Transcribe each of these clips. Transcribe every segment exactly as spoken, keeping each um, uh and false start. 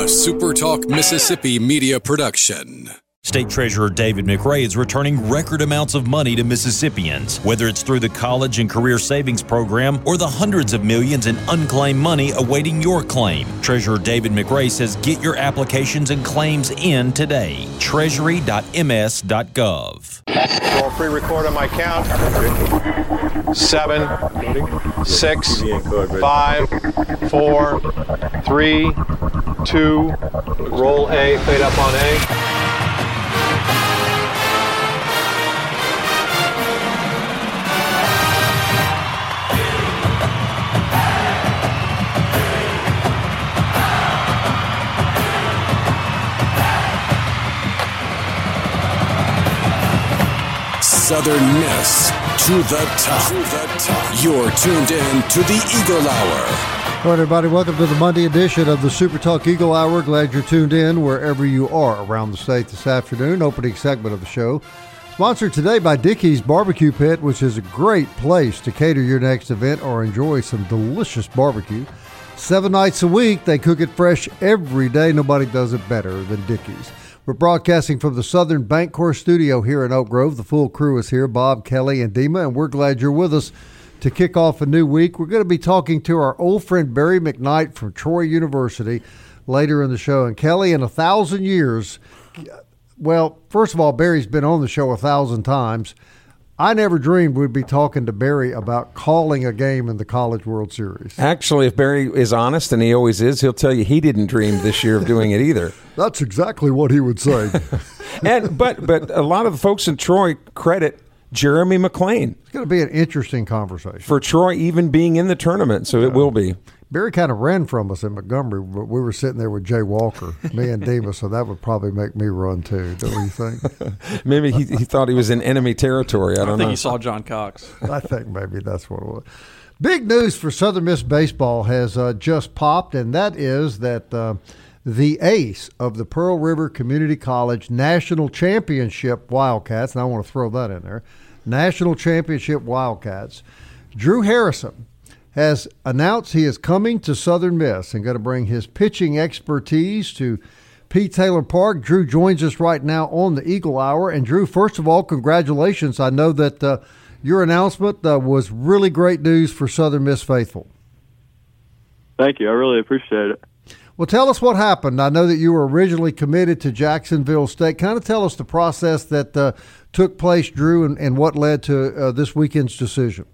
a Super Talk Mississippi media production. State Treasurer David McRae is returning record amounts of money to Mississippians, whether it's through the College and Career Savings Program or the hundreds of millions in unclaimed money awaiting your claim. Treasurer David McRae says get your applications and claims in today. treasury dot m s dot gov. Roll pre-record on my count. Seven, six, five, four, three, two. Roll A, fade up on A. Southern Miss to the top. To the top. You're tuned in to the Eagle Hour. All right, everybody, welcome to the Monday edition of the Super Talk Eagle Hour. Glad you're tuned in wherever you are around the state this afternoon. Opening segment of the show. Sponsored today by Dickey's Barbecue Pit, which is a great place to cater your next event or enjoy some delicious barbecue. Seven nights a week, they cook it fresh every day. Nobody does it better than Dickey's. We're broadcasting from the Southern Bancorp studio here in Oak Grove. The full crew is here, Bob, Kelly, and Dima, and we're glad you're with us to kick off a new week. We're going to be talking to our old friend Barry McKnight from Troy University later in the show. And Kelly, in a thousand years, well, first of all, Barry's been on the show a thousand times. I never dreamed we'd be talking to Barry about calling a game in the College World Series. Actually, if Barry is honest, and he always is, he'll tell you he didn't dream this year of doing it either. That's exactly what he would say. and but but a lot of the folks in Troy credit Jeremy McClain. It's going to be an interesting conversation. For Troy even being in the tournament, so yeah. It will be. Barry kind of ran from us in Montgomery, but we were sitting there with Jay Walker, me and Dima, so that would probably make me run too, don't you think? Maybe he, he thought he was in enemy territory. I don't I think know. he saw John Cox. I think maybe that's what it was. Big news for Southern Miss baseball has uh, just popped, and that is that uh, the ace of the Pearl River Community College National Championship Wildcats, and I want to throw that in there, National Championship Wildcats, Drew Harrison, has announced he is coming to Southern Miss and going to bring his pitching expertise to Pete Taylor Park. Drew joins us right now on the Eagle Hour. And, Drew, first of all, congratulations. I know that uh, your announcement uh, was really great news for Southern Miss faithful. Thank you. I really appreciate it. Well, tell us what happened. I know that you were originally committed to Jacksonville State. Kind of tell us the process that uh, took place, Drew, and, and what led to uh, this weekend's decision.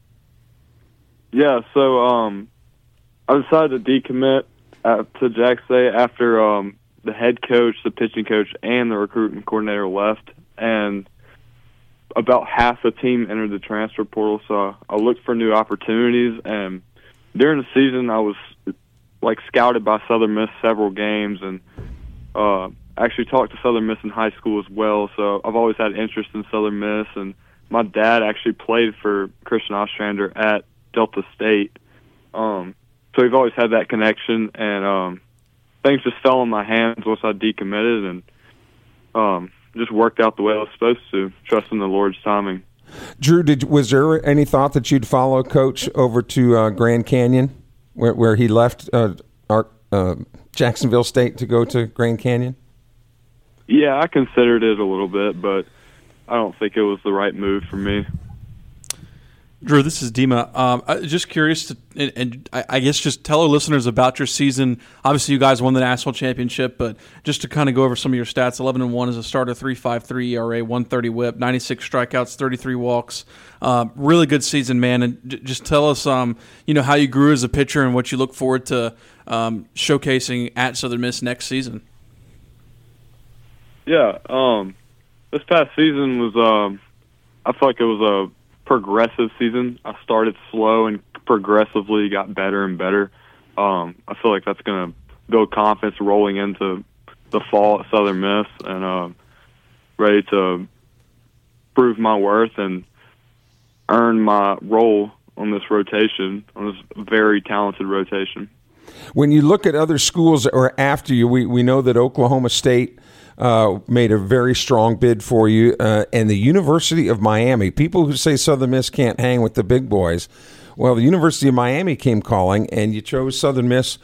Yeah, so um, I decided to decommit uh, to Jack State after um, the head coach, the pitching coach, and the recruiting coordinator left, and about half the team entered the transfer portal. So I looked for new opportunities, and during the season, I was like scouted by Southern Miss several games, and uh, actually talked to Southern Miss in high school as well. So I've always had interest in Southern Miss, and my dad actually played for Christian Ostrander at Delta State, um, so we've always had that connection, and um, things just fell in my hands once I decommitted, and um, just worked out the way I was supposed to, trusting the Lord's timing. Drew, did was there any thought that you'd follow Coach over to uh, Grand Canyon, where where he left uh, our, uh, Jacksonville State to go to Grand Canyon? Yeah, I considered it a little bit, but I don't think it was the right move for me. Drew, this is Dima. Um, I'm just curious, to, and, and I, I guess just tell our listeners about your season. Obviously, you guys won the national championship, but just to kind of go over some of your stats: eleven and one as a starter, three point five three E R A, one thirty WHIP, ninety-six strikeouts, thirty-three walks. Um, really good season, man. And j- just tell us, um, you know, how you grew as a pitcher and what you look forward to um, showcasing at Southern Miss next season. Yeah, um, this past season was. Um, I feel like it was a progressive season. I started slow and progressively got better and better. Um, I feel like that's going to build confidence rolling into the fall at Southern Miss, and uh, ready to prove my worth and earn my role on this rotation, on this very talented rotation. When you look at other schools that are after you, we, we know that Oklahoma State Uh, made a very strong bid for you, uh, and the University of Miami. People who say Southern Miss can't hang with the big boys, well, the University of Miami came calling, and you chose Southern Miss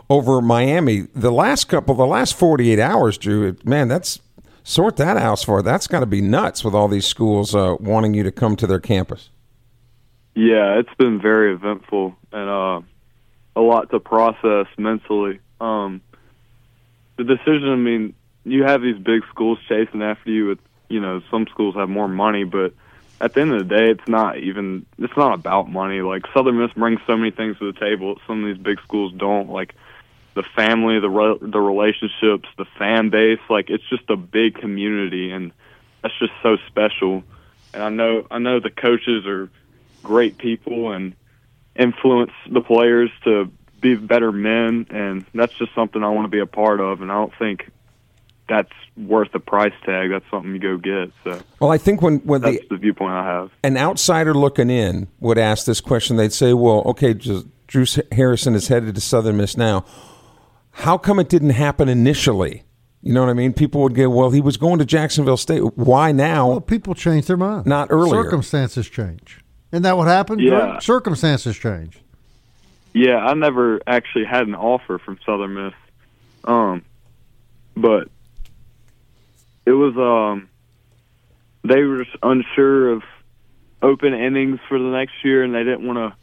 over Miami. The last couple, the last forty-eight hours, Drew, man, that's sort that house for. That's got to be nuts with all these schools uh, wanting you to come to their campus. Yeah, it's been very eventful and uh, a lot to process mentally. Um, the decision, I mean, you have these big schools chasing after you. With, you know, some schools have more money, but at the end of the day, it's not even, it's not about money. Like, Southern Miss brings so many things to the table that some of these big schools don't. Like, the family, the re- the relationships, the fan base. Like, it's just a big community, and that's just so special. And I know, I know the coaches are great people and influence the players to be better men, and that's just something I want to be a part of. And I don't think that's worth the price tag. That's something you go get. So, well, I think when, when that's the, the viewpoint I have. An outsider looking in would ask this question. They'd say, well, okay, just, Drew Harrison is headed to Southern Miss now. How come it didn't happen initially? You know what I mean? People would go, well, he was going to Jacksonville State. Why now? Well, people change their mind. Not earlier. Circumstances change. Isn't that what happened? Yeah. Right? Circumstances change. Yeah, I never actually had an offer from Southern Miss. Um, but it was, um, they were just unsure of open innings for the next year, and they didn't want to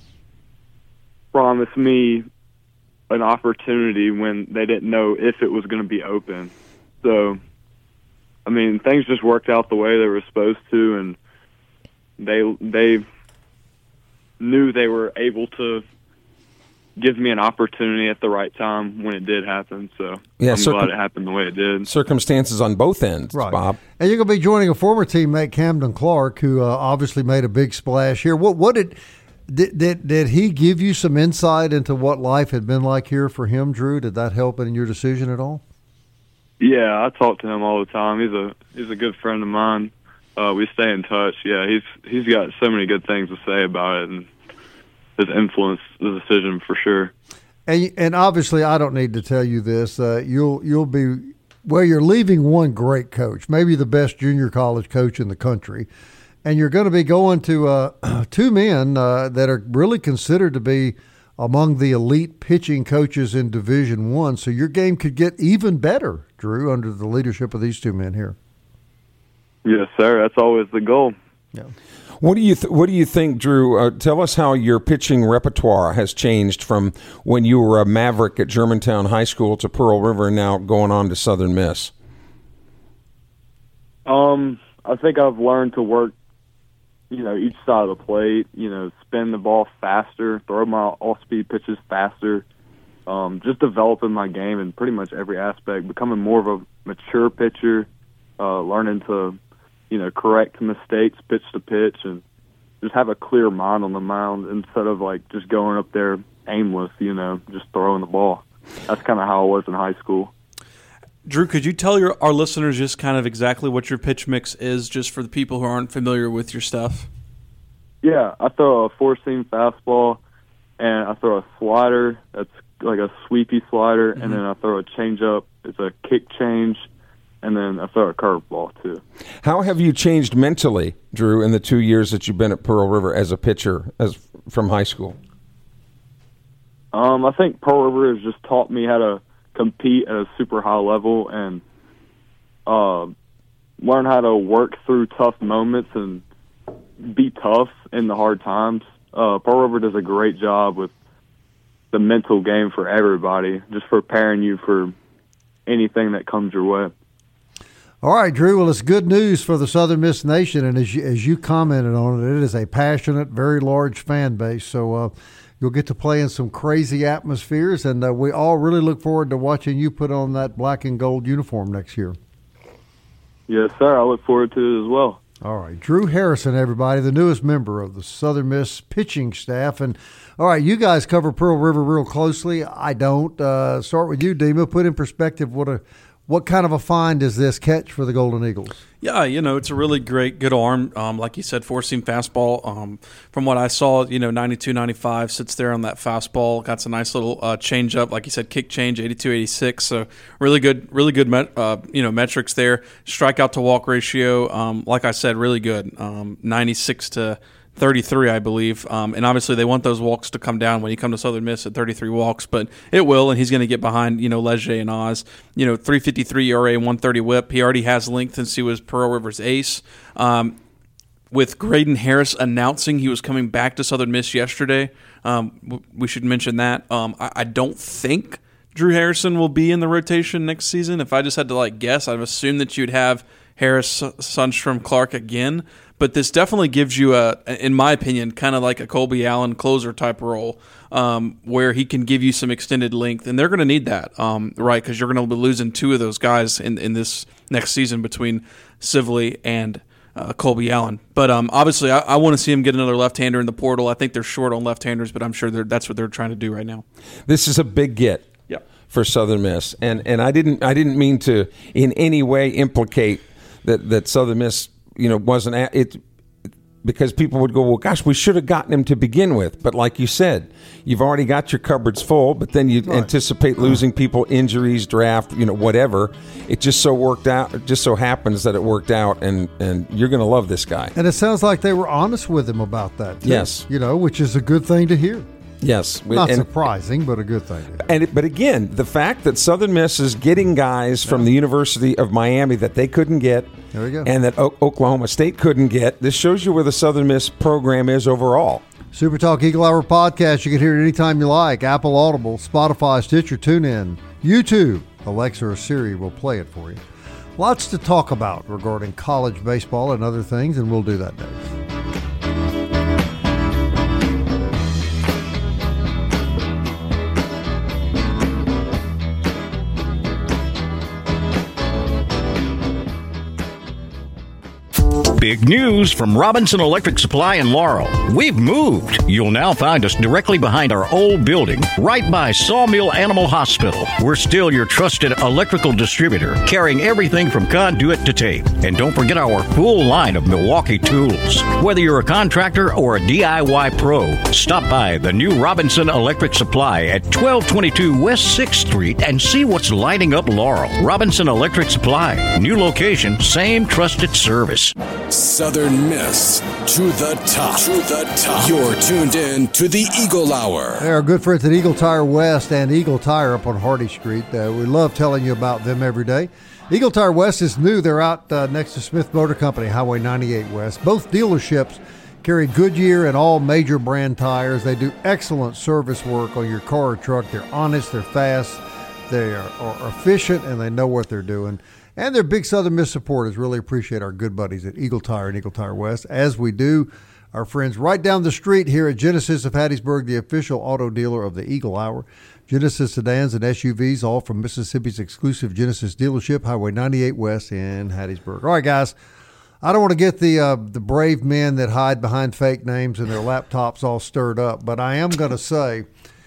promise me an opportunity when they didn't know if it was going to be open. So, I mean, things just worked out the way they were supposed to, and they they knew they were able to give me an opportunity at the right time when it did happen. So yeah, I'm circum- glad it happened the way it did. Circumstances on both ends, right. Bob. And you're going to be joining a former teammate, Camden Clark, who uh, obviously made a big splash here. What what did, did did did he give you some insight into what life had been like here for him, Drew? Did that help in your decision at all? Yeah, I talk to him all the time. He's a he's a good friend of mine. Uh, we stay in touch. Yeah, he's he's got so many good things to say about it, and has influenced the decision for sure. And and obviously, I don't need to tell you this. Uh, you'll you'll be well. You're leaving one great coach, maybe the best junior college coach in the country, and you're going to be going to uh, two men uh, that are really considered to be among the elite pitching coaches in Division One. So your game could get even better, Drew, under the leadership of these two men here. Yes, sir. That's always the goal. Yeah. What do you th- What do you think, Drew? Uh, tell us how your pitching repertoire has changed from when you were a Maverick at Germantown High School to Pearl River, and now going on to Southern Miss. Um, I think I've learned to work, you know, each side of the plate. You know, spin the ball faster, throw my off-speed pitches faster. Um, just developing my game in pretty much every aspect, becoming more of a mature pitcher, uh, learning to, you know, correct mistakes pitch to pitch, and just have a clear mind on the mound instead of, like, just going up there aimless, you know, just throwing the ball. That's kind of how I was in high school. Drew, could you tell your our listeners just kind of exactly what your pitch mix is, just for the people who aren't familiar with your stuff? Yeah, I throw a four-seam fastball, and I throw a slider that's like a sweepy slider, mm-hmm. and then I throw a changeup. It's a kick change, and then I throw a curveball too. How have you changed mentally, Drew, in the two years that you've been at Pearl River as a pitcher, as from high school? Um, I think Pearl River has just taught me how to compete at a super high level and uh, learn how to work through tough moments and be tough in the hard times. Uh, Pearl River does a great job with the mental game for everybody, just preparing you for anything that comes your way. All right, Drew. Well, it's good news for the Southern Miss Nation, and as you, as you commented on it, it is a passionate, very large fan base. So uh, you'll get to play in some crazy atmospheres, and uh, we all really look forward to watching you put on that black and gold uniform next year. Yes, sir. I look forward to it as well. All right, Drew Harrison, everybody, the newest member of the Southern Miss pitching staff. And, all right, you guys cover Pearl River real closely. I don't. Uh, start with you, Dima. Put in perspective, what a what kind of a find is this catch for the Golden Eagles? Yeah, you know, it's a really great, good arm. Um, like you said, four-seam fastball. Um, from what I saw, you know, ninety-two, ninety-five, sits there on that fastball. Got some nice little uh, change-up, like you said, kick change, eighty-two, eighty-six. So really good, really good, met, uh, you know, metrics there. Strikeout to walk ratio, um, like I said, really good. Um, ninety-six to thirty-three, I believe. Um, and obviously they want those walks to come down when you come to Southern Miss at thirty-three walks, but it will, and he's going to get behind, you know, Leger and Oz. You know, three fifty-three E R A, one thirty whip. He already has length since he was Pearl River's ace. Um, with Graydon Harris announcing he was coming back to Southern Miss yesterday, um, we should mention that. Um, I, I don't think Drew Harrison will be in the rotation next season. If I just had to like guess, I'd assume that you'd have Harris, Sundstrom, Clark again. But this definitely gives you a, in my opinion, kind of like a Colby Allen closer type role, um, where he can give you some extended length, and they're going to need that, um, right? Because you're going to be losing two of those guys in, in this next season between Sibley and uh, Colby Allen. But um, obviously, I, I want to see him get another left-hander in the portal. I think they're short on left-handers, but I'm sure that's what they're trying to do right now. This is a big get. Yep. For Southern Miss, and and I didn't I didn't mean to in any way implicate that, that Southern Miss, you know, wasn't at it, because people would go, well, gosh, we should have gotten him to begin with. But like you said, you've already got your cupboards full, but then you right. anticipate losing people, injuries, draft, you know, whatever. It just so worked out. It just so happens that it worked out, and, and you're going to love this guy. And it sounds like they were honest with him about that, too. Yes. You know, which is a good thing to hear. Yes. Not and, surprising, but a good thing. And it, But again, the fact that Southern Miss is getting guys from the University of Miami that they couldn't get, there we go. and that o- Oklahoma State couldn't get, this shows you where the Southern Miss program is overall. Super Talk Eagle Hour podcast. You can hear it anytime you like. Apple, Audible, Spotify, Stitcher, TuneIn, YouTube. Alexa or Siri will play it for you. Lots to talk about regarding college baseball and other things, and we'll do that next. Big news from Robinson Electric Supply in Laurel. We've moved. You'll now find us directly behind our old building, right by Sawmill Animal Hospital. We're still your trusted electrical distributor, carrying everything from conduit to tape. And don't forget our full line of Milwaukee tools. Whether you're a contractor or a D I Y pro, stop by the new Robinson Electric Supply at twelve twenty-two West sixth Street and see what's lighting up Laurel. Robinson Electric Supply. New location, same trusted service. Southern Miss to the top. To the top. You're tuned in to the Eagle Hour. They're our good friends at Eagle Tire West and Eagle Tire up on Hardy Street. Uh, we love telling you about them every day. Eagle Tire West is new. They're out uh, next to Smith Motor Company, Highway ninety-eight West. Both dealerships carry Goodyear and all major brand tires. They do excellent service work on your car or truck. They're honest, they're fast, they are, are efficient, and they know what they're doing. And they're big Southern Miss supporters. Really appreciate our good buddies at Eagle Tire and Eagle Tire West, as we do our friends right down the street here at Genesis of Hattiesburg, the official auto dealer of the Eagle Hour. Genesis sedans and S U Vs, all from Mississippi's exclusive Genesis dealership, Highway ninety-eight West in Hattiesburg. All right, guys, I don't want to get the uh, the brave men that hide behind fake names and their laptops all stirred up, but I am going to say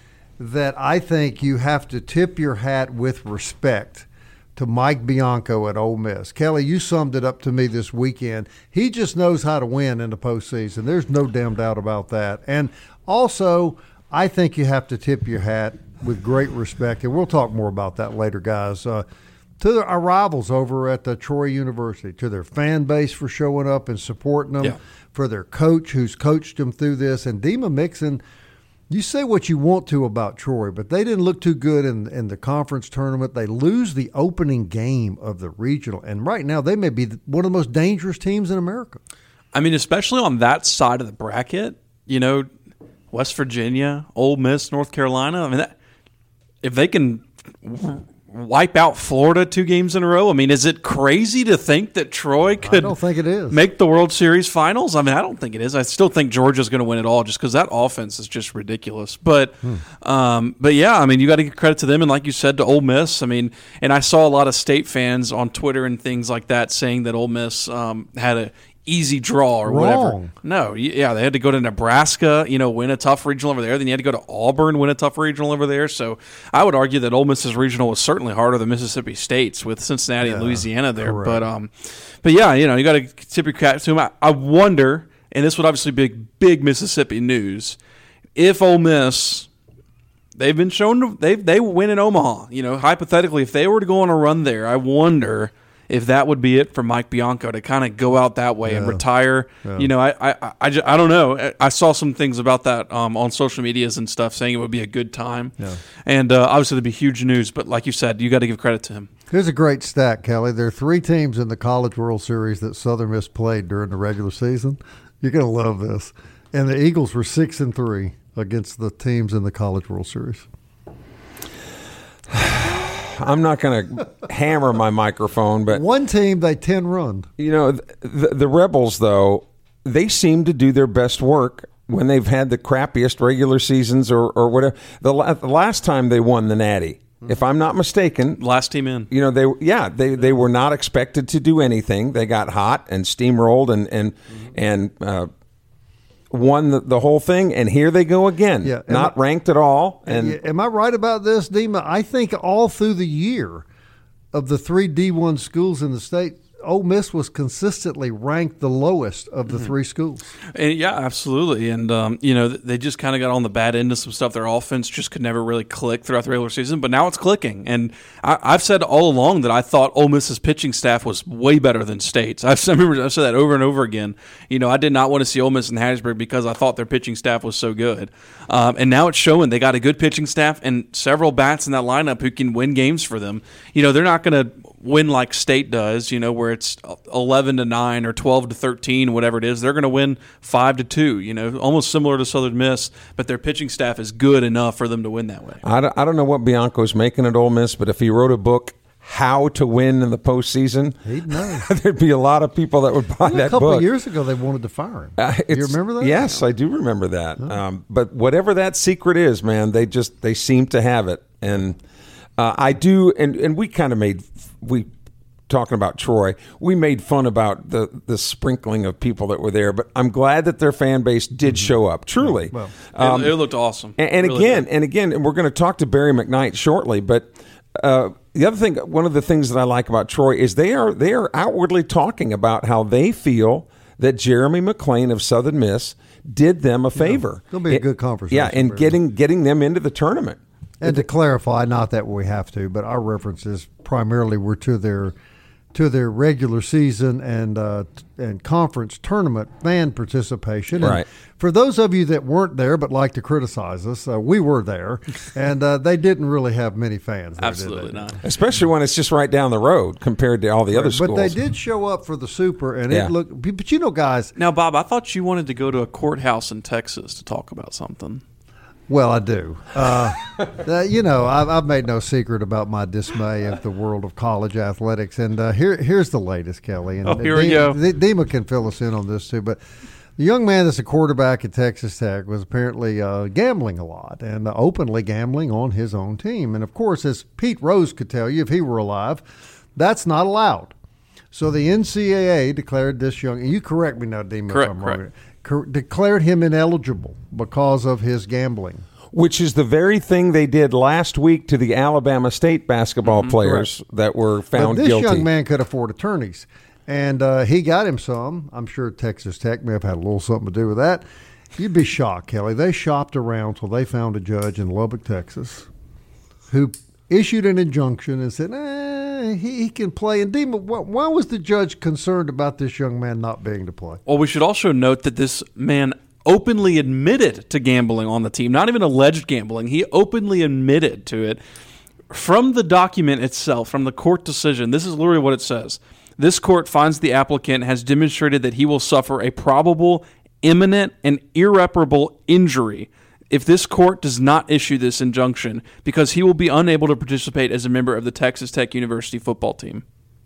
that I think you have to tip your hat with respect to Mike Bianco at Ole Miss. Kelly, you summed it up to me this weekend. He just knows how to win in the postseason. There's no damn doubt about that. And also, I think you have to tip your hat with great respect, and we'll talk more about that later, guys, uh, to the, our rivals over at the Troy University, to their fan base for showing up and supporting them, yeah. for their coach who's coached them through this, and Dima Mixon. You say what you want to about Troy, but they didn't look too good in, in the conference tournament. They lose the opening game of the regional, and right now they may be one of the most dangerous teams in America. I mean, especially on that side of the bracket, you know, West Virginia, Ole Miss, North Carolina. I mean, that, if they can wipe out Florida two games in a row, I mean, is it crazy to think that Troy could I don't think it is. make the World Series finals? I mean, I don't think it is. I still think Georgia's going to win it all just because that offense is just ridiculous. But, hmm. um, but yeah, I mean, you got to give credit to them. And like you said, to Ole Miss, I mean, and I saw a lot of State fans on Twitter and things like that saying that Ole Miss um, had a easy draw or Wrong. whatever. No, yeah, they had to go to Nebraska, you know, win a tough regional over there. Then you had to go to Auburn, win a tough regional over there. So I would argue that Ole Miss's regional was certainly harder than Mississippi State's with Cincinnati yeah, and Louisiana there. Correct. But um, but yeah, you know, you got to tip your cap to them. I, I wonder, and this would obviously be big Mississippi news, if Ole Miss, they've been shown to, they they win in Omaha. You know, hypothetically, if they were to go on a run there, I wonder if that would be it for Mike Bianco to kind of go out that way yeah. and retire. Yeah. You know, I I, I, just, I don't know. I saw some things about that um, on social medias and stuff saying it would be a good time. Yeah. And uh, obviously there'd be huge news, but like you said, you got to give credit to him. Here's a great stat, Kelly. There are three teams in the College World Series that Southern Miss played during the regular season. You're going to love this. And the Eagles were six and three against the teams in the College World Series. I'm not going to hammer my microphone, but one team they ten run. You know, the, the Rebels, though, they seem to do their best work when they've had the crappiest regular seasons or, or whatever. The, the last time they won the Natty, if I'm not mistaken, last team in. You know, they yeah they, they were not expected to do anything. They got hot and steamrolled and and mm-hmm. and uh, won the, the whole thing. And here they go again, yeah, not I, ranked at all. And am I right about this, Dima? I think all through the year of the three D one schools in the state, Ole Miss was consistently ranked the lowest of the mm-hmm. three schools. And yeah, absolutely. And, um, you know, they just kind of got on the bad end of some stuff. Their offense just could never really click throughout the regular season, but now it's clicking. And I, I've said all along that I thought Ole Miss's pitching staff was way better than State's. I've, I remember I've said that over and over again. You know, I did not want to see Ole Miss in Hattiesburg because I thought their pitching staff was so good. Um, and now it's showing they got a good pitching staff and several bats in that lineup who can win games for them. You know, they're not going to win like State does, you know, where it's eleven to nine or twelve to thirteen, whatever it is. They're going to win five to two, you know, almost similar to Southern Miss, but their pitching staff is good enough for them to win that way. I don't, I don't know what Bianco's making at Ole Miss, but if he wrote a book, How to Win in the Postseason, he'd know. There'd be a lot of people that would buy well, that book. A couple book. of years ago, they wanted to fire him. Uh, you remember that? Yes, I do remember that. Oh. Um, but whatever that secret is, man, they just they seem to have it. And uh, I do, and, and we kind of made, we talking about Troy, we made fun about the, the sprinkling of people that were there, but I'm glad that their fan base did mm-hmm. show up, truly. Well, um, it, it looked awesome. And, and really again, did. and again, and we're going to talk to Barry McKnight shortly, but uh, the other thing, one of the things that I like about Troy is they are they are outwardly talking about how they feel that Jeremy McClain of Southern Miss did them a favor. Yeah, it'll be a good conversation. Yeah, and getting getting them into the tournament. And to clarify, not that we have to, but our references primarily were to their to their regular season and uh, and conference tournament fan participation. And right. for those of you that weren't there but like to criticize us, uh, we were there, and uh, they didn't really have many fans there, Absolutely did they? not. Especially when it's just right down the road compared to all the right, other schools. But they did show up for the Super, and yeah. it looked – but you know, guys – Now, Bob, I thought you wanted to go to a courthouse in Texas to talk about something. Well, I do. Uh, uh, you know, I've, I've made no secret about my dismay at the world of college athletics. And uh, here, here's the latest, Kelly. And oh, here we go. Dima can fill us in on this, too. But the young man that's a quarterback at Texas Tech was apparently uh, gambling a lot and uh, openly gambling on his own team. And, of course, as Pete Rose could tell you if he were alive, that's not allowed. So the N C double A declared this young – you correct me now, Dima, correct, if I'm correct. wrong. Declared him ineligible because of his gambling. Which is the very thing they did last week to the Alabama State basketball mm-hmm, players correct. that were found but this guilty. This young man could afford attorneys, and uh, he got him some. I'm sure Texas Tech may have had a little something to do with that. You'd be shocked, Kelly. They shopped around till they found a judge in Lubbock, Texas, who issued an injunction and said, eh, he, he can play. And Dima, why was the judge concerned about this young man not being to play? Well, we should also note that this man openly admitted to gambling on the team, not even alleged gambling. He openly admitted to it. From the document itself, from the court decision, this is literally what it says. This court finds the applicant has demonstrated that he will suffer a probable, imminent, and irreparable injury if this court does not issue this injunction, because he will be unable to participate as a member of the Texas Tech University football team.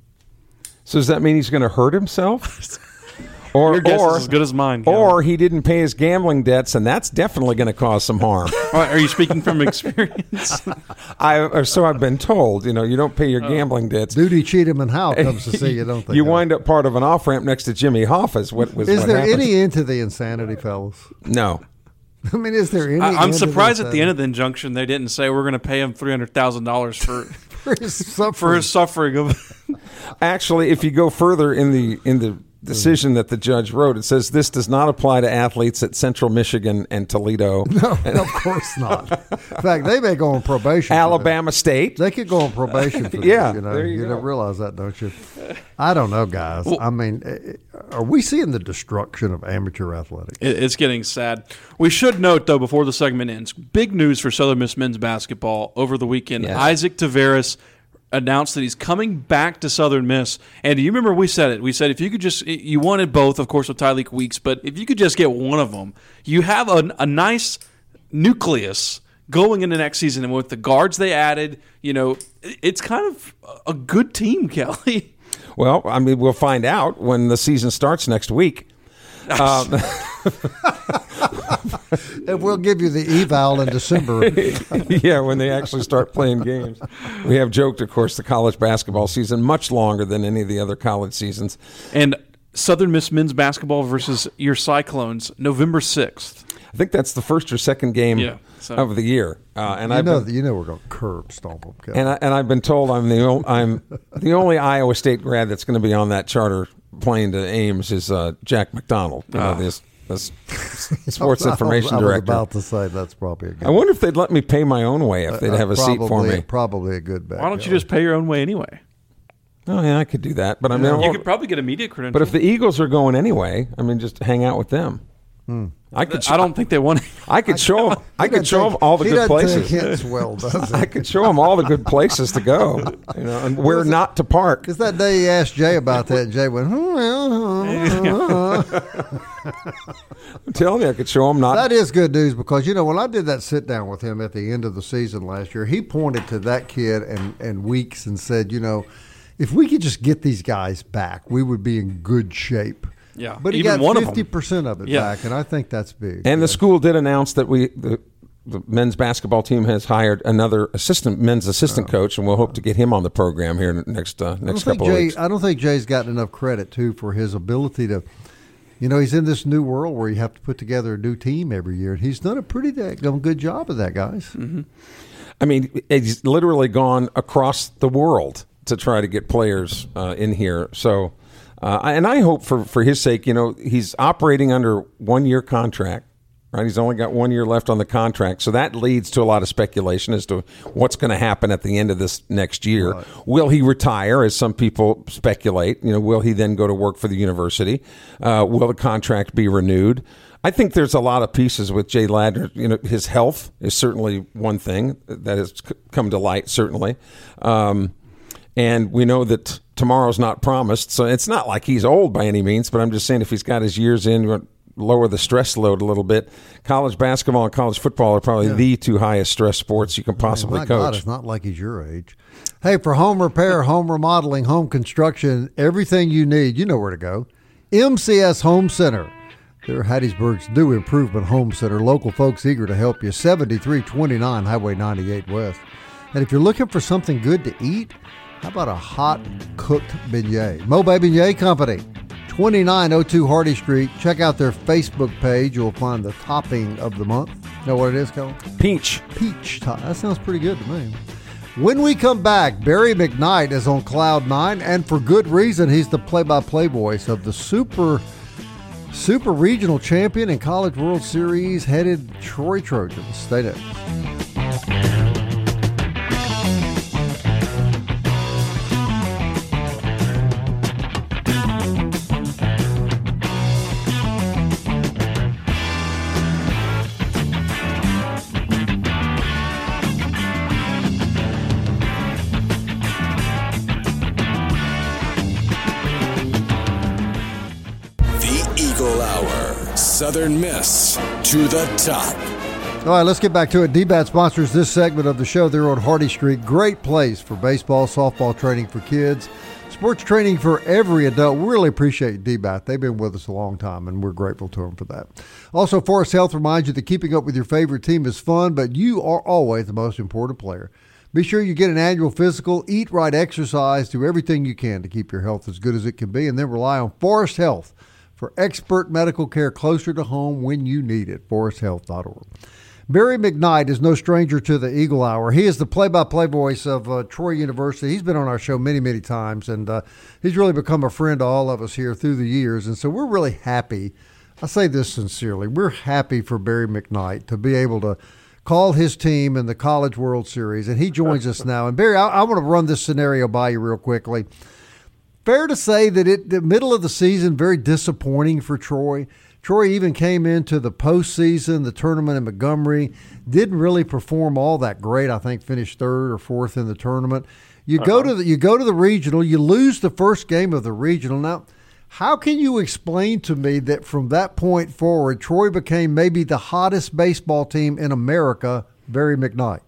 So does that mean he's going to hurt himself? Or, Your guess or, is as good as mine. Or he didn't pay his gambling debts, and that's definitely going to cause some harm. Are you speaking from experience? I, or so I've been told. You know, you don't pay your oh. gambling debts. Duty, Cheatham, and Howe comes to see you, don't they? You wind up part of an off-ramp next to Jimmy Hoffa's. What was? Is what there happens. any end to the insanity, fellas? No. I mean, is there any? I, I'm end surprised to the at the end of the injunction they didn't say we're going to pay him three hundred thousand dollars for for his suffering. For his suffering of. Actually, if you go further in the in the decision that the judge wrote. It says this does not apply to athletes at Central Michigan and Toledo. No, of course not. In fact, they may go on probation. Alabama State. They could go on probation for this. Yeah, you know, there you you go. don't realize that, don't you? I don't know, guys. Well, I mean, are we seeing the destruction of amateur athletics? It- It's getting sad. We should note, though, before the segment ends, big news for Southern Miss men's basketball over the weekend. Yes. Isaac Taveras announced that he's coming back to Southern Miss. And do you remember we said it? We said if you could just – you wanted both, of course, with Tyleek Weeks, but if you could just get one of them, you have a, a nice nucleus going into next season. And with the guards they added, you know, it's kind of a good team, Kelly. Well, I mean, we'll find out when the season starts next week. Um, And we'll give you the eval in December. yeah, when they actually start playing games. We have joked, of course, the college basketball season much longer than any of the other college seasons. And Southern Miss men's basketball versus your Cyclones, November sixth. I think that's the first or second game Yeah, so- of the year. Uh, and you I've know, been, you know we're going to curb stomp them. Kevin. and I, and I've been told I'm the only, I'm the only Iowa State grad that's going to be on that charter plane to Ames is uh, Jack McDonald, you know, this, this sports information I was, director. I was about to say that's probably a good I wonder if they'd let me pay my own way if they'd uh, have a seat for probably- me. Probably a good bet. Why don't you Kelly. just pay your own way anyway? Oh yeah, I could do that, but I mean, You could probably get a media credential. but if the Eagles are going anyway, I mean, just hang out with them. Hmm. I could. I don't think they want. I could show them. I He could doesn't show them think- all the he good doesn't places. think it's well, does he? I could show them all the good places to go, you know, and where not to park. Because that day he asked Jay about that, and Jay went, "Hmm, well, I'm telling you, I could show them not. that is good news because, you know, when I did that sit down with him at the end of the season last year, he pointed to that kid and, and Weeks and said, you know, if we could just get these guys back, we would be in good shape. Yeah, But he even got one of them. fifty percent of it Yeah. back, and I think that's big. and the school did announce that we the, the men's basketball team has hired another assistant men's assistant coach, and we'll hope to get him on the program here next uh, I don't next think couple of Jay, weeks. I don't think Jay's gotten enough credit, too, for his ability to, you know, he's in this new world where you have to put together a new team every year, and he's done a pretty daggone good job of that, guys. Mm-hmm. I mean, he's literally gone across the world to try to get players uh, in here. So, uh, and I hope for, for his sake, you know, he's operating under one year contract, right? He's only got one year left on the contract. So that leads to a lot of speculation as to what's going to happen at the end of this next year. Right. Will he retire, as some people speculate? You know, will he then go to work for the university? Uh, will the contract be renewed? I think there's a lot of pieces with Jay Ladner. You know, his health is certainly one thing that has c- come to light, certainly. Um, and we know that tomorrow's not promised, so it's not like he's old by any means, but I'm just saying if he's got his years in, you want to lower the stress load a little bit. College basketball and college football are probably Yeah. the two highest stress sports you can possibly My God, coach. it's not like he's your age. Hey, for home repair, home remodeling, home construction, everything you need, you know where to go. M C S Home Center. They're Hattiesburg's new improvement home center. Local folks eager to help you. seventy-three twenty-nine Highway ninety-eight West. And if you're looking for something good to eat, how about a hot cooked beignet? Mobay Beignet Company, twenty-nine oh two Hardy Street. Check out their Facebook page. You'll find the topping of the month. Know what it is, Colin? Peach. Peach top. That sounds pretty good to me. When we come back, Barry McKnight is on Cloud Nine, and for good reason. He's the play-by-play voice of the Super Super Regional Champion and College World Series headed Troy Trojans. Stay there. The Eagle Hour. Southern Miss to the top. All right, let's get back to it. D BAT sponsors this segment of the show. They're on Hardy Street. Great place for baseball, softball training for kids, sports training for every adult. We really appreciate D BAT. They've been with us a long time, and we're grateful to them for that. Also, Forest Health reminds you that keeping up with your favorite team is fun, but you are always the most important player. Be sure you get an annual physical, eat right, exercise, do everything you can to keep your health as good as it can be, and then rely on Forest Health for expert medical care closer to home when you need it. forest health dot org. Barry McKnight is no stranger to the Eagle Hour. He is the play-by-play voice of uh, Troy University. He's been on our show many, many times, and uh, he's really become a friend to all of us here through the years. And so we're really happy. I say this sincerely. We're happy for Barry McKnight to be able to call his team in the College World Series, and he joins us now. And Barry, I, I want to run this scenario by you real quickly. Fair to say that it the middle of the season, very disappointing for Troy. Troy even came into the postseason, the tournament in Montgomery, didn't really perform all that great. I think finished third or fourth in the tournament. You uh-huh. go to the you go to the regional, you lose the first game of the regional. Now, how can you explain to me that from that point forward, Troy became maybe the hottest baseball team in America, Barry McKnight?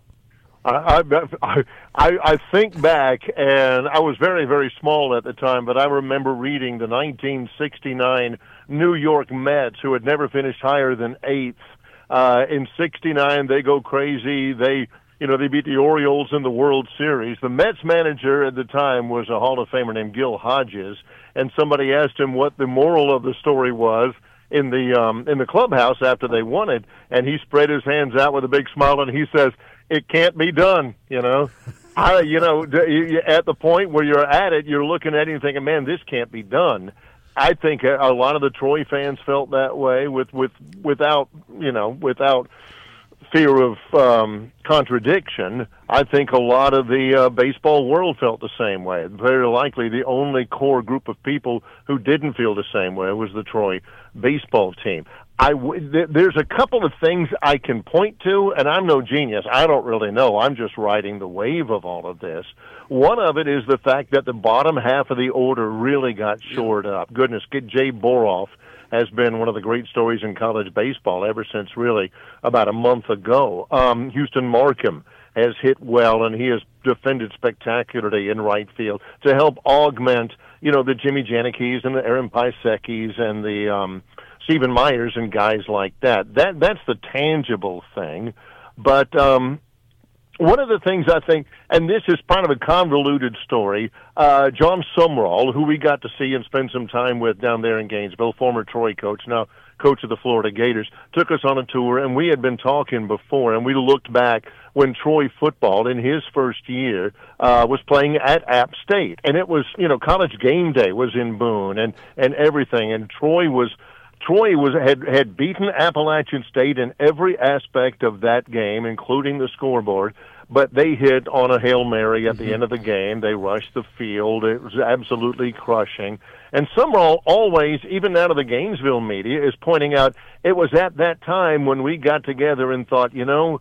I, I, I, I think back, and I was very, very small at the time, but I remember reading the nineteen sixty-nine New York Mets, who had never finished higher than eighth. Uh, in sixty-nine, they go crazy. They, you know, they beat the Orioles in the World Series. The Mets manager at the time was a Hall of Famer named Gil Hodges, and somebody asked him what the moral of the story was in the um, in the clubhouse after they won it, and he spread his hands out with a big smile, and he says, "It can't be done," you know. I, you know, at the point where you're at it, you're looking at it and thinking, man, this can't be done. I think a lot of the Troy fans felt that way with, with without, you know, without fear of um, contradiction. I think a lot of the uh, baseball world felt the same way. Very likely the only core group of people who didn't feel the same way was the Troy baseball team. I w- th- there's a couple of things I can point to, and I'm no genius. I don't really know. I'm just riding the wave of all of this. One of it is the fact that the bottom half of the order really got shored up. Goodness, Jay Boroff has been one of the great stories in college baseball ever since really about a month ago. Um, Houston Markham has hit well, and he has defended spectacularly in right field to help augment, you know, the Jimmy Janikis and the Aaron Pisecki's and the um, Stephen Myers and guys like that. That that's the tangible thing. But um, one of the things I think, and this is part of a convoluted story, uh, John Sumrall, who we got to see and spend some time with down there in Gainesville, former Troy coach, now coach of the Florida Gators, took us on a tour, and we had been talking before, and we looked back when Troy football in his first year uh, was playing at App State. And it was, you know, College Game Day was in Boone and, and everything, and Troy was Troy was had had beaten Appalachian State in every aspect of that game, including the scoreboard, but they hit on a Hail Mary at mm-hmm. the end of the game. They rushed the field. It was absolutely crushing. And Sumrall always, even out of the Gainesville media, is pointing out it was at that time when we got together and thought, you know,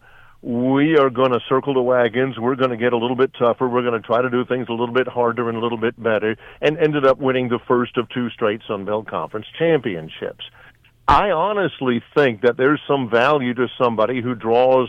we are going to circle the wagons. We're going to get a little bit tougher. We're going to try to do things a little bit harder and a little bit better, and ended up winning the first of two straight Sun Belt Conference championships. I honestly think that there's some value to somebody who draws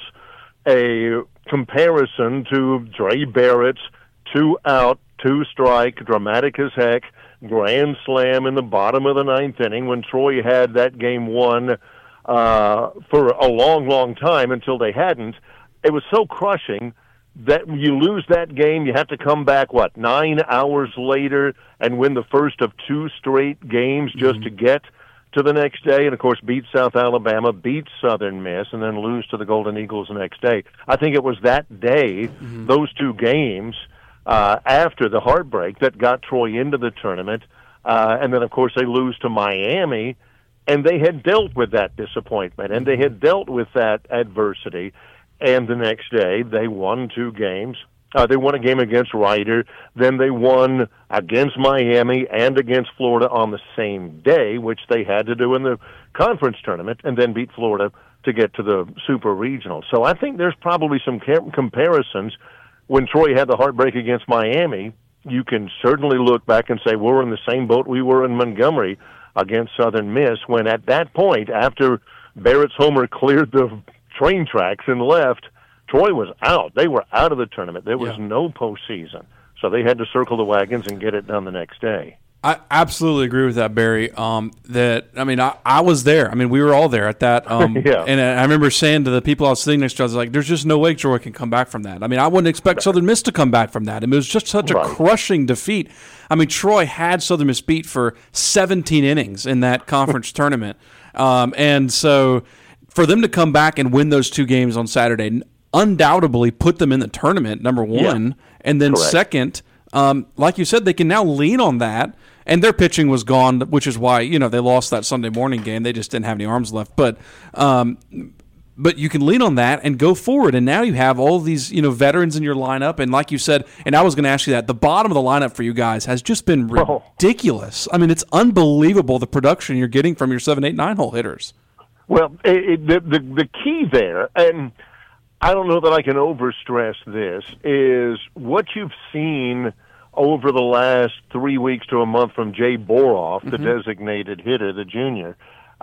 a comparison to Dre Barrett's two-out, two-strike, dramatic as heck, grand slam in the bottom of the ninth inning when Troy had that game won uh, for a long, long time until they hadn't. It was so crushing that you lose that game, you have to come back, what, nine hours later and win the first of two straight games just mm-hmm. to get to the next day, and of course beat South Alabama, beat Southern Miss, and then lose to the Golden Eagles the next day. I think it was that day, mm-hmm. those two games, uh, after the heartbreak that got Troy into the tournament, uh, and then of course they lose to Miami, and they had dealt with that disappointment, and they had dealt with that adversity, and the next day they won two games. Uh, they won a game against Rider, then they won against Miami and against Florida on the same day, which they had to do in the conference tournament, and then beat Florida to get to the Super Regional. So I think there's probably some comparisons. When Troy had the heartbreak against Miami, you can certainly look back and say, we're in the same boat we were in Montgomery against Southern Miss, when at that point, after Barrett's homer cleared the train tracks and left, Troy was out. They were out of the tournament. There was yeah. no postseason. So they had to circle the wagons and get it done the next day. I absolutely agree with that, Barry. Um, that I mean, I, I was there. I mean, we were all there at that. Um, yeah. And I remember saying to the people I was sitting next to, I was like, "There's just no way Troy can come back from that." I mean, I wouldn't expect right. Southern Miss to come back from that. I mean, it was just such a right. crushing defeat. I mean, Troy had Southern Miss beat for seventeen innings in that conference tournament, um, and so. for them to come back and win those two games on Saturday undoubtedly put them in the tournament, number one. Yeah. And then Correct. second, um, like you said, they can now lean on that. And their pitching was gone, which is why, you know, they lost that Sunday morning game. They just didn't have any arms left. But um, but you can lean on that and go forward. And now you have all these, you know, veterans in your lineup. And like you said, and I was going to ask you that, the bottom of the lineup for you guys has just been ridiculous. I mean, it's unbelievable the production you're getting from your seven, eight, nine hole hitters. Well, it, the, the the key there, and I don't know that I can overstress this, is what you've seen over the last three weeks to a month from Jay Boroff, mm-hmm. the designated hitter, the junior,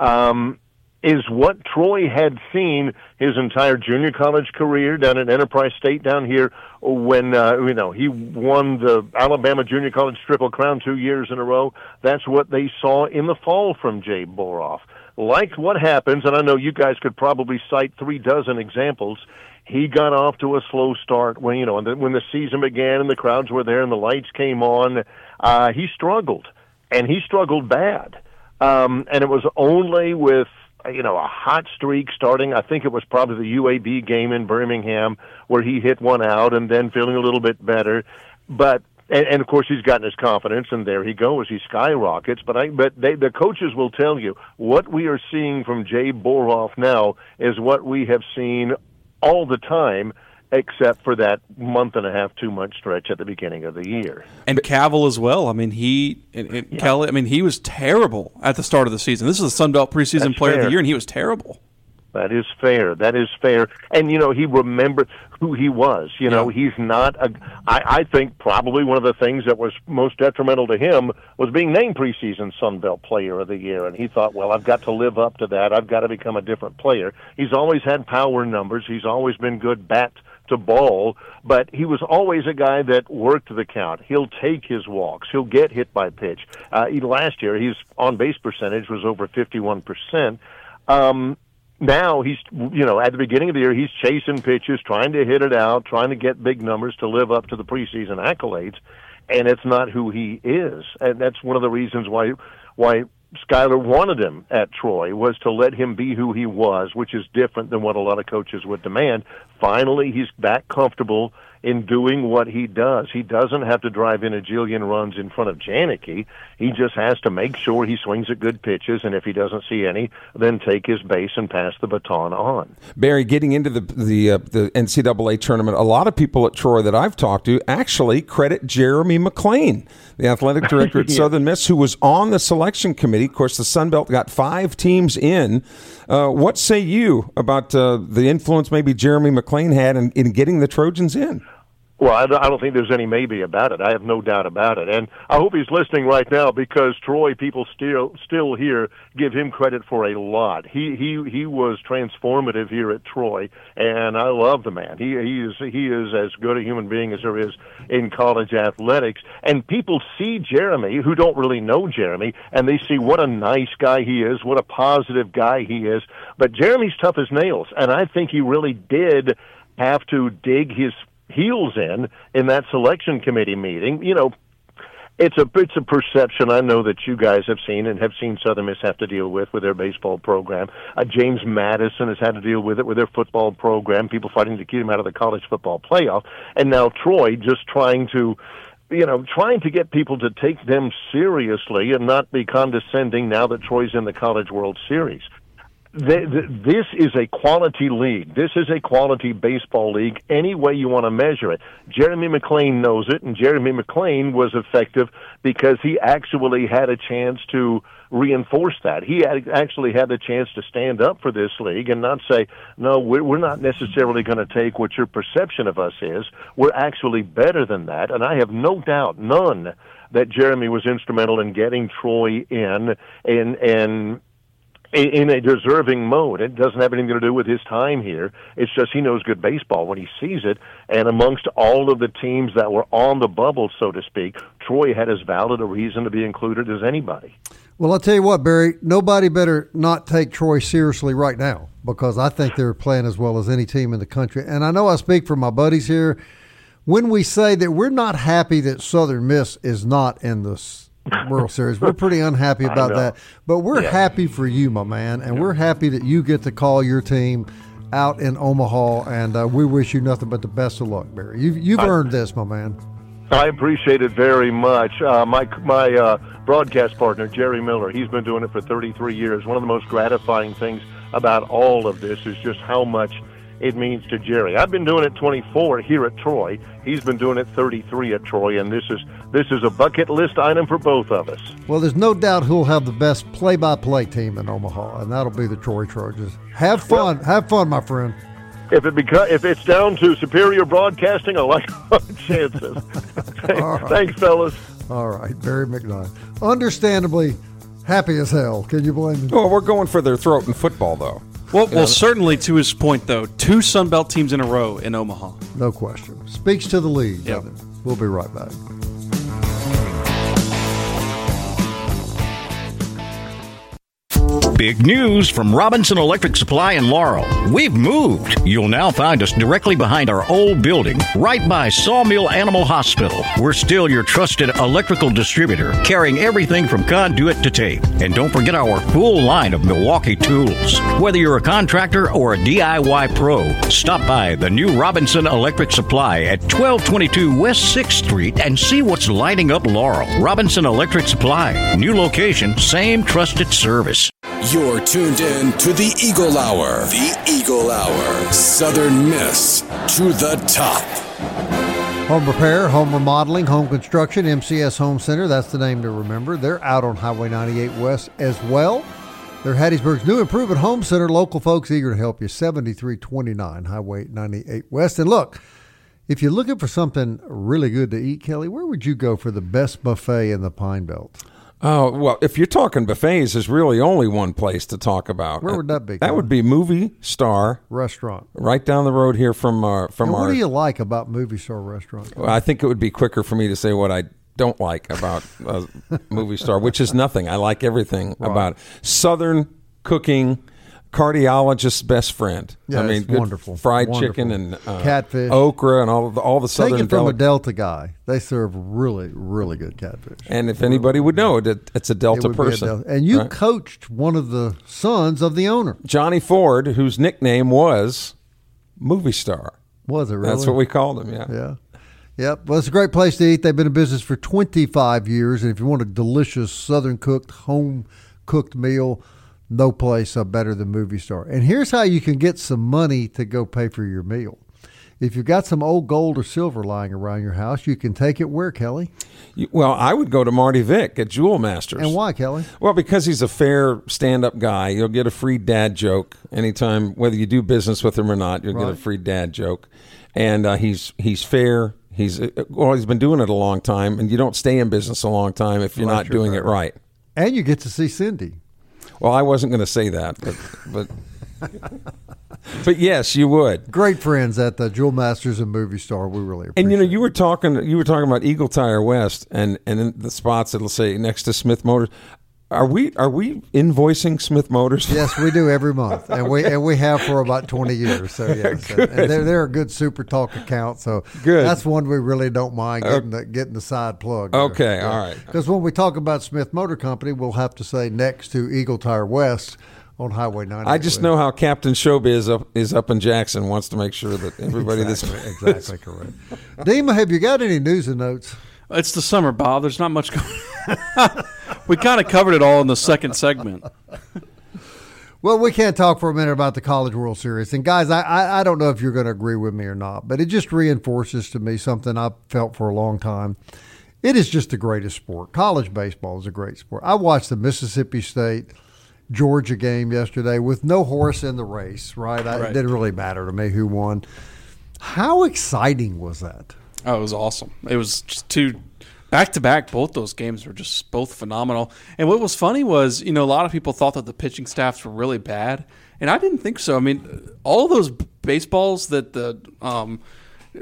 um, is what Troy had seen his entire junior college career down at Enterprise State down here when, uh, you know, he won the Alabama Junior College Triple Crown two years in a row. That's what they saw in the fall from Jay Boroff. Like what happens, and I know you guys could probably cite three dozen examples. He got off to a slow start when, you know, when the season began and the crowds were there and the lights came on. Uh, he struggled, and he struggled bad. Um, and it was only with, you know, a hot streak starting, I think it was probably the U A B game in Birmingham where he hit one out and then feeling a little bit better. But, and, and of course, he's gotten his confidence, and there he goes. He skyrockets. But I, but they, the coaches will tell you what we are seeing from Jay Boroff now is what we have seen all the time, except for that month and a half, two month stretch at the beginning of the year. And Cavill as well. I mean, he and, and yeah. Kelly. I mean, he was terrible at the start of the season. This is the Sun Belt preseason That's Player fair. of the Year, and he was terrible. That is fair. That is fair. And, you know, he remembered who he was. You know, yeah. he's not a I, I think probably one of the things that was most detrimental to him was being named preseason Sun Belt Player of the Year. And he thought, well, I've got to live up to that. I've got to become a different player. He's always had power numbers. He's always been good bat to ball, but he was always a guy that worked the count. He'll take his walks. He'll get hit by pitch. Uh, last year, his on-base percentage was over fifty-one percent. Um, Now he's, you know, at the beginning of the year, he's chasing pitches, trying to hit it out, trying to get big numbers to live up to the preseason accolades, and it's not who he is. And that's one of the reasons why why Skyler wanted him at Troy, was to let him be who he was, which is different than what a lot of coaches would demand. Finally, he's back comfortable in doing what he does. He doesn't have to drive in a jillion runs in front of Janicki. He just has to make sure he swings at good pitches, and if he doesn't see any, then take his base and pass the baton on. Barry, getting into the the, uh, the N C double A tournament, a lot of people at Troy that I've talked to actually credit Jeremy McClain, the athletic director at yeah. Southern Miss, who was on the selection committee. Of course, the Sun Belt got five teams in. Uh, what say you about uh, the influence maybe Jeremy McClain had in, in getting the Trojans in? Well, I don't think there's any maybe about it. I have no doubt about it. And I hope he's listening right now, because Troy people still still here give him credit for a lot. He he he was transformative here at Troy, and I love the man. He he is he is as good a human being as there is in college athletics. And people see Jeremy, who don't really know Jeremy, and they see what a nice guy he is, what a positive guy he is. But Jeremy's tough as nails, and I think he really did have to dig his heels in in that selection committee meeting. You know, it's a it's a perception I know that you guys have seen and have seen Southern Miss have to deal with with their baseball program. Uh, James Madison has had to deal with it with their football program, people fighting to keep him out of the college football playoff, and now Troy just trying to you know, trying to get people to take them seriously and not be condescending now that Troy's in the College World Series. This is a quality league. This is a quality baseball league any way you want to measure it. Jeremy McClain knows it, and Jeremy McClain was effective because he actually had a chance to reinforce that. He had actually had the chance to stand up for this league and not say, no, we're not necessarily going to take what your perception of us is. We're actually better than that, and I have no doubt, none, that Jeremy was instrumental in getting Troy in and and in a deserving mode. It doesn't have anything to do with his time here. It's just he knows good baseball when he sees it. And amongst all of the teams that were on the bubble, so to speak, Troy had as valid a reason to be included as anybody. Well, I'll tell you what, Barry, nobody better not take Troy seriously right now, because I think they're playing as well as any team in the country. And I know I speak for my buddies here when we say that we're not happy that Southern Miss is not in the World Series. We're pretty unhappy about that. But we're Yeah. happy for you, my man, and we're happy that you get to call your team out in Omaha, and uh, we wish you nothing but the best of luck, Barry. You've, you've I- earned this, my man. I appreciate it very much. Uh, my my uh, broadcast partner, Jerry Miller, he's been doing it for thirty-three years. One of the most gratifying things about all of this is just how much it means to Jerry. I've been doing it twenty-four here at Troy. He's been doing it thirty-three at Troy, and this is this is a bucket list item for both of us. Well, there's no doubt who'll have the best play-by-play team in Omaha, and that'll be the Troy Trojans. Have fun. Well, have fun, my friend. If it beca- if it's down to superior broadcasting, I like our chances. right. Thanks, fellas. All right, Barry McKnight. Understandably happy as hell. Can you blame me? Well, we're going for their throat in football, though. Well, well, certainly to his point, though, two Sun Belt teams in a row in Omaha. No question. Speaks to the league, Yep. doesn't it? We'll be right back. Big news from Robinson Electric Supply in Laurel. We've moved. You'll now find us directly behind our old building, right by Sawmill Animal Hospital. We're still your trusted electrical distributor, carrying everything from conduit to tape. And don't forget our full line of Milwaukee tools. Whether you're a contractor or a D I Y pro, stop by the new Robinson Electric Supply at twelve twenty-two West sixth Street and see what's lighting up Laurel. Robinson Electric Supply. New location, same trusted service. You're tuned in to the Eagle Hour. The Eagle Hour. Southern Miss to the top. Home repair, home remodeling, home construction, M C S Home Center. That's the name to remember. They're out on Highway ninety-eight West as well. They're Hattiesburg's new improvement home center. Local folks eager to help you. seventy-three twenty-nine Highway ninety-eight West. And look, if you're looking for something really good to eat, Kelly, where would you go for the best buffet in the Pine Belt? Oh, well, if you're talking buffets, there's really only one place to talk about. Where would that be, That Kelly? would be Movie Star Restaurant. right down the road here from our from And what our. do you like about Movie Star Restaurant? Well, I think it would be quicker for me to say what I don't like about uh, Movie Star, which is nothing. I like everything Right. about it. Southern cooking, cardiologist's best friend. Yeah, I mean, it's good wonderful. fried Wonderful. chicken and uh, Catfish. okra, and all of the, all the Take southern it from a deli- Delta guy. They serve really, really good catfish. And if anybody would know it, it it's a It Delta would be a person. Delta. And you right? coached one of the sons of the owner. Johnny Ford, whose nickname was Movie Star. Was it really? That's what we called him, yeah. Yeah. Yep. Well, it's a great place to eat. They've been in business for twenty-five years. And if you want a delicious Southern cooked, home cooked meal, no place uh, better than Movie Star. And here's how you can get some money to go pay for your meal. If you've got some old gold or silver lying around your house, you can take it where, Kelly? You- Well, I would go to Marty Vick at Jewel Masters. And why, Kelly? Well, because he's a fair stand-up guy. You'll get a free dad joke anytime, whether you do business with him or not. You'll get a Right. free dad joke, and uh, he's he's fair. He's uh, well, he's been doing it a long time, and you don't stay in business a long time if you're Well, not that's your doing it fair. right. And you get to see Cindy. Well, I wasn't going to say that, but but but yes, you would. Great friends at the Jewel Masters and Movie Star. We really appreciate And you know, it. you were talking you were talking about Eagle Tire West, and and in the spots it'll say next to Smith Motors. Are we are we invoicing Smith Motors? Yes, we do every month, and we and we have for about twenty years. So yes, and, and they're they're a good Super Talk account. So Good. that's one we really don't mind getting the getting the side plug. Okay, all right. Because when we talk about Smith Motor Company, we'll have to say next to Eagle Tire West on Highway ninety. I just know how Captain Showbiz up, is up in Jackson wants to make sure that everybody exactly, that's exactly correct. Dima, have you got any news and notes? It's the summer, Bob. There's not much going We kind of covered it all in the second segment. Well, we can't talk for a minute about the College World Series. And, guys, I, I, I don't know if you're going to agree with me or not, but it just reinforces to me something I've felt for a long time. It is just the greatest sport. College baseball is a great sport. I watched the Mississippi State Georgia game yesterday with no horse in the race, right? I, Right. It didn't really matter to me who won. How exciting was that? Oh, it was awesome. It was just two back to back. Both those games were just both phenomenal. And what was funny was, you know, a lot of people thought that the pitching staffs were really bad, and I didn't think so. I mean, all those baseballs that the um,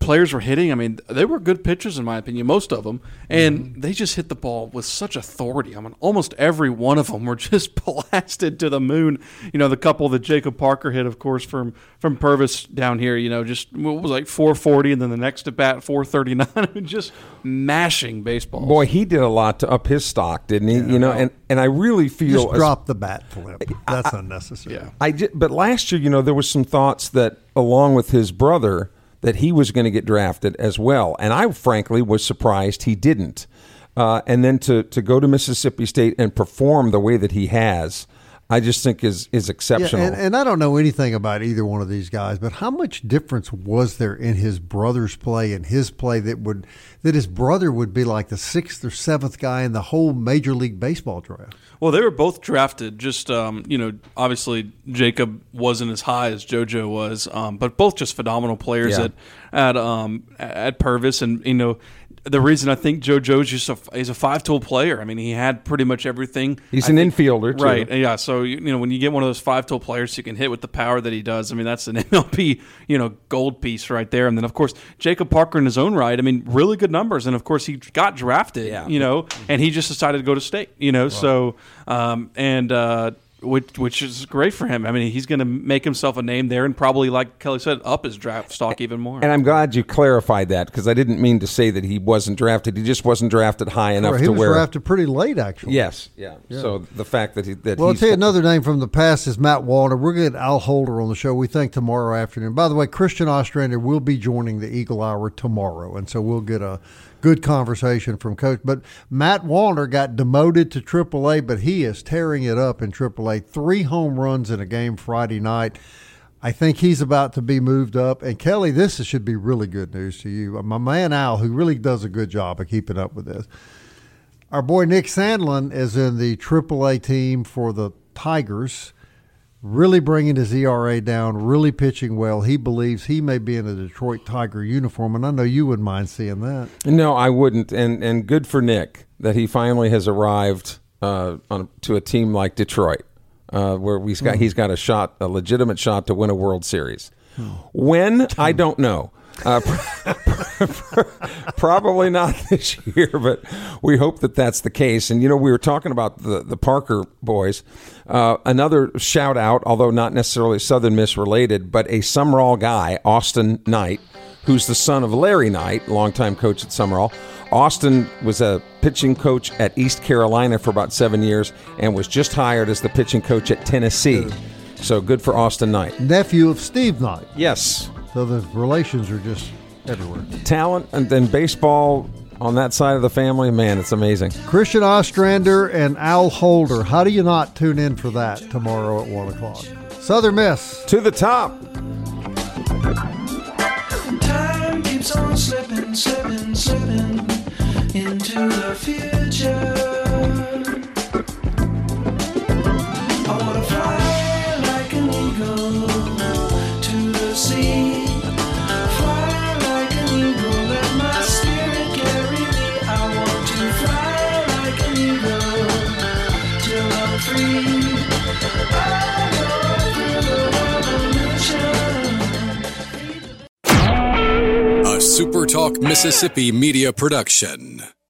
players were hitting, I mean, they were good pitchers in my opinion, most of them, and mm-hmm. they just hit the ball with such authority. I mean, almost every one of them were just blasted to the moon. You know, the couple that Jacob Parker hit, of course, from from Purvis down here, you know, just what was like four forty, and then the next at bat four thirty-nine. I mean, just mashing baseballs. Boy, he did a lot to up his stock, didn't he? Yeah, you know, and, and I really feel just drop the bat flip. That's I, unnecessary. Yeah, I did, but last year, you know, there was some thoughts that along with his brother, that he was going to get drafted as well. And I, frankly, was surprised he didn't. Uh, and then to, to go to Mississippi State and perform the way that he has, I just think is is exceptional. Yeah, and, and I don't know anything about either one of these guys, but how much difference was there in his brother's play and his play that would that his brother would be like the sixth or seventh guy in the whole Major League Baseball draft? Well, they were both drafted. Just um, you know, obviously Jacob wasn't as high as JoJo was, um, but both just phenomenal players yeah. at at um, at Purvis, and you know. The reason I think JoJo's just a he's a five tool player. I mean, he had pretty much everything. He's I an think, infielder, too. Right? Yeah. So you know, when you get one of those five tool players who can hit with the power that he does, I mean, that's an M L B you know gold piece right there. And then of course Jacob Parker in his own right. I mean, really good numbers. And of course he got drafted. Yeah. You know, and he just decided to go to state. You know, right. so um, and. Uh, Which, which is great for him. I mean, he's going to make himself a name there and probably, like Kelly said, up his draft stock even more. And I'm glad you clarified that because I didn't mean to say that he wasn't drafted. He just wasn't drafted high enough right, to where. He was drafted pretty late, actually. Yes, yeah. yeah. So the fact that he that well, he's I'll tell you another name from the past is Matt Wallner. We're going to get Al Holder on the show. We think tomorrow afternoon. By the way, Christian Ostrander will be joining the Eagle Hour tomorrow, and so we'll get a good conversation from Coach. But Matt Wallner got demoted to triple A, but he is tearing it up in triple A. Three home runs in a game Friday night. I think he's about to be moved up. And, Kelly, this should be really good news to you. My man Al, who really does a good job of keeping up with this. Our boy Nick Sandlin is in the triple A team for the Tigers, really bringing his E R A down, really pitching well. He believes he may be in a Detroit Tiger uniform, and I know you wouldn't mind seeing that. No, I wouldn't. And and good for Nick that he finally has arrived uh, on to a team like Detroit, uh, where he's got mm. he's got a shot, a legitimate shot to win a World Series. Oh. When I don't know. Uh, probably not this year, but we hope that that's the case. And, you know, we were talking about the, the Parker boys. Uh, another shout out, although not necessarily Southern Miss related, but a Sumrall guy, Austin Knight, who's the son of Larry Knight, longtime coach at Sumrall. Austin was a pitching coach at East Carolina for about seven years and was just hired as the pitching coach at Tennessee. So good for Austin Knight. Nephew of Steve Knight. Yes. So the relations are just everywhere. Talent and then baseball on that side of the family, man, it's amazing. Christian Ostrander and Al Holder. How do you not tune in for that tomorrow at one o'clock? Southern Miss. To the top. Time keeps on slipping, slipping, slipping into the future. I want to fly like an eagle to the sea. A SuperTalk Mississippi media production.